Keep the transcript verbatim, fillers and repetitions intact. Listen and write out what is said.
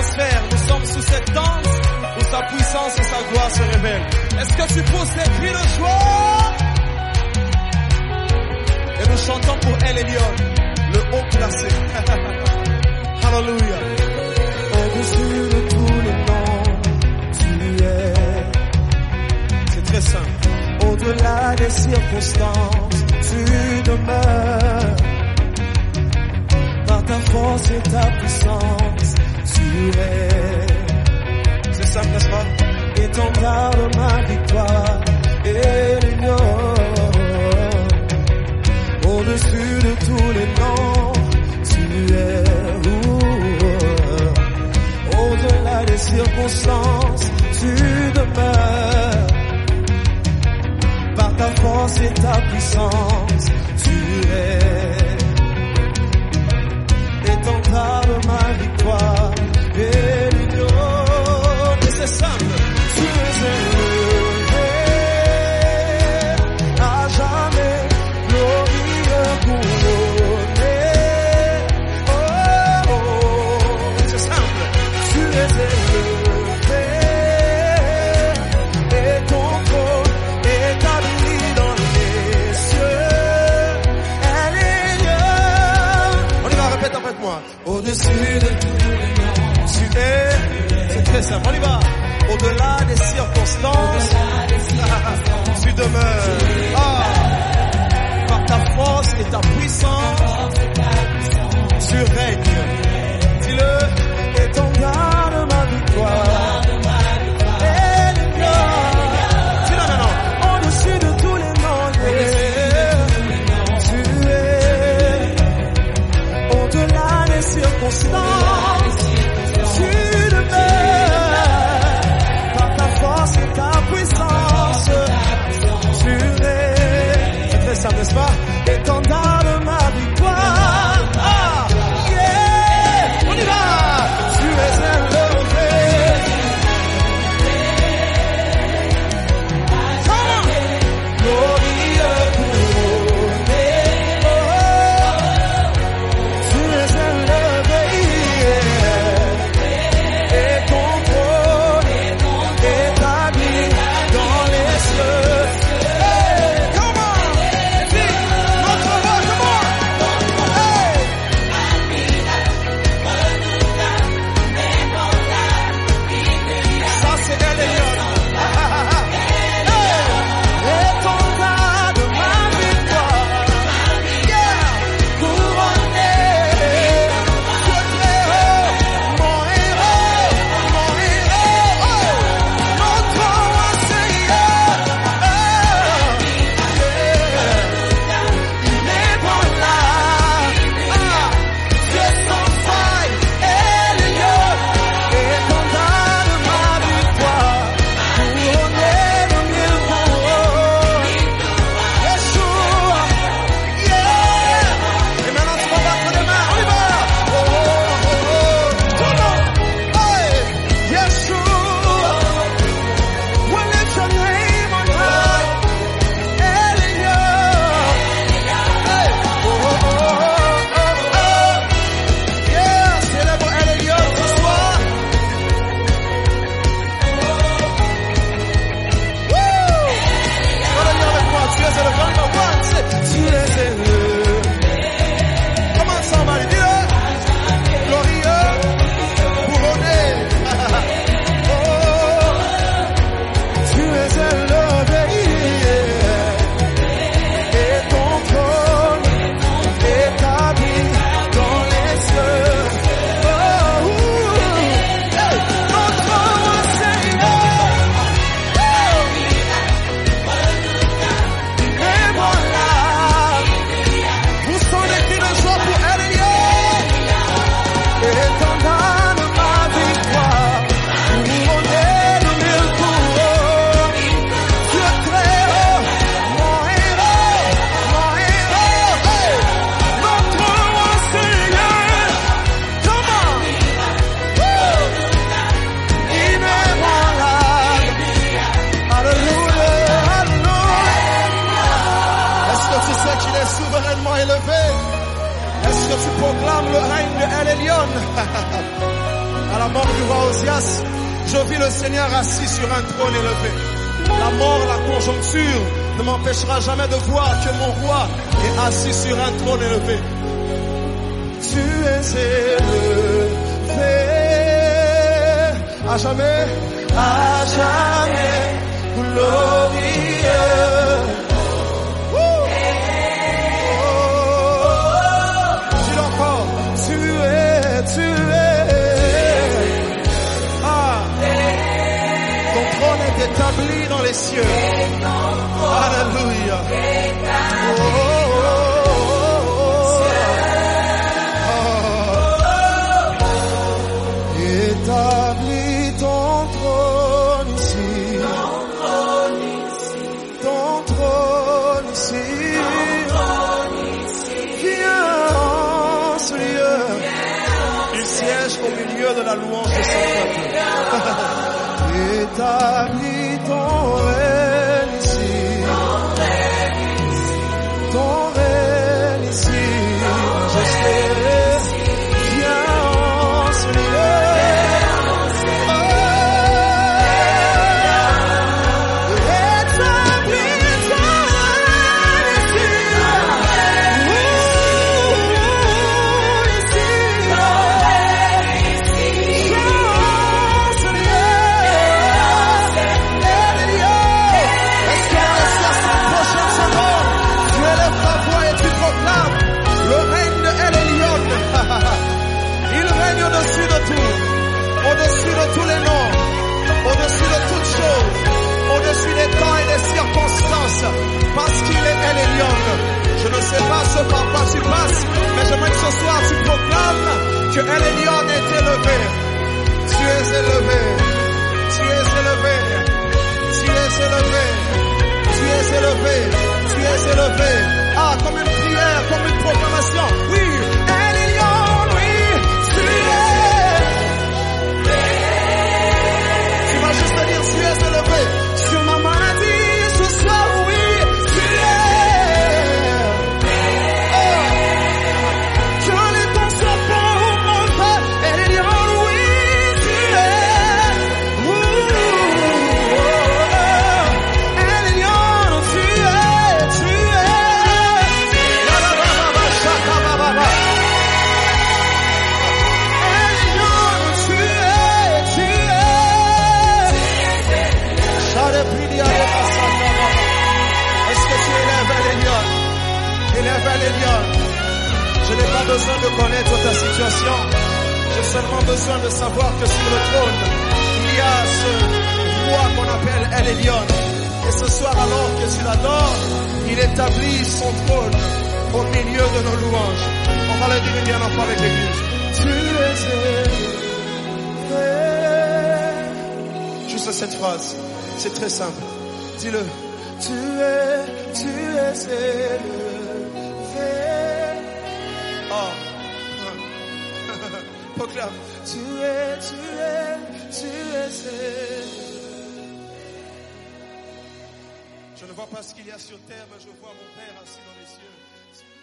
atmosphère, nous sommes sous cette danse où sa puissance et sa gloire se révèlent. Est-ce que tu pousses des cris de joie? Et nous chantons pour El Elyon, le haut placé. Hallelujah. Au-dessus de tous les noms, tu es. C'est très simple. Au-delà des circonstances, tu demeures. Par ta force et ta puissance, tu es. C'est simple, n'est-ce pas? Étendard de ma victoire, Elyon. Au-dessus de tous les noms, tu es. Au-delà des circonstances, tu demeures. Par ta force et ta puissance, tu es. Étendard de ma victoire, et l'union. Et c'est simple. Tu es élevé à jamais, glorieux, couronné. Oh, oh, c'est simple. tu es élevé et ton trône établi dans les cieux. Elle est Dieu. On y va, répète après moi. Au-dessus de tous les noms, Tu es, c'est très simple, on y va. Au-delà des circonstances, tu demeures. Ah, par ta force et ta puissance, tu règnes. Dis-le. étendard de ma victoire. Elle est Dieu. Dis-le maintenant. Au-dessus de tous les noms, tu es. Au-delà des circonstances, tu demeures. Par ta force et ta puissance, tu es. C'est très simple, n'est-ce pas? Étendard de ma victoire. Ah, Yeah. on y va. Tu es élevé. Glorieux, couronné. Oh, tu es élevé. Et ton trône établi dans les cieux. Hey, Come on. Dis, notre voix, come on. hey. Ça, c'est El Elyon. Étendard de ma victoire, couronné, Dieu très haut, mon héros, mon héros, notre roi Seigneur, inébranlable, Dieu sans faille, Elyon, étendard de ma victoire, couronné de mille couronnes. Yeshua, yeah. Et maintenant, tu vas battre les mains. On y va. Oh, oh, oh, tout le monde. Hey, Yeshua, we lift your name on high. Elyon. Hey, oh, oh, oh, oh, oh. Yeah, célèbre El Elyon ce soir. Woo! On va le dire avec moi. Tu es élevé. On y va. One, two. Tu es élevé. Comment ça va? Dis-le. Glorieux, couronné. Oh, Tu es élevé, et ton trône établi dans les cieux. Oh, hey, notre roi Seigneur, inébranlable, poussons des cris de joie pour El Elyon. étendard de ma victoire, couronné de mille couronnes. Dieu très haut, mon héros, mon héros, hey, notre roi Seigneur, comment, woo, inébranlable, alléluia, alléluia. Est-ce que tu sais qu'il est souverainement élevé? Est-ce que tu proclames le règne de El Elyon? Alors mort du roi Osias, je vis le Seigneur assis sur un trône élevé. La mort, la conjoncture ne m'empêchera jamais de voir que mon roi est assis sur un trône élevé. Tu es élevé à jamais, à jamais, glorieux. Dis-le encore, tu es, tu es. Ah, ton trône est établi dans les cieux. Alléluia. Oh, oh, oh, oh. Établis ton trône ici. Ton trône ici. Viens en ce lieu. Il siège au milieu de la louange de son peuple. Établis ton règne ici. Ton règne ici. Je sais. Viens en ce lieu. Au-dessus de tous les noms, au-dessus de toutes choses, au-dessus des temps et des circonstances, parce qu'il est El Elyon. Je ne sais pas ce par quoi tu passes, mais j'aimerais que ce soir tu proclames que El Elyon est élevé. Tu es élevé, tu es élevé, tu es élevé, tu es élevé, tu es élevé. Ah, comme une prière, comme une proclamation. Oui, El Elyon, oui, tu es. Juste à dire, tu es élevé sur ma maladie, ce soir, oui, tu es. Oh, je l'ai ton serpent au mon frère, elle est libre, oui, tu es. Ouh, oh, elle est libre, tu es, tu es. La la la la la, chaka ba ba ba. Elle est libre, tu es, tu es. Est-ce que tu élèves El Elyon? Élève El Elyon. Je n'ai pas besoin de connaître ta situation. J'ai seulement besoin de savoir que sur le trône, il y a ce roi qu'on appelle El Elyon. Et ce soir, alors que tu l'adores, il établit son trône au milieu de nos louanges. On va le dire bien enfant avec l'église. Tu es élevé. Juste cette phrase. C'est très simple. Dis-le. Tu es, tu es élevé. Oh. Proclame. Tu es, tu es, tu es élevé. Je ne vois pas ce qu'il y a sur terre, mais je vois mon Père assis dans les cieux.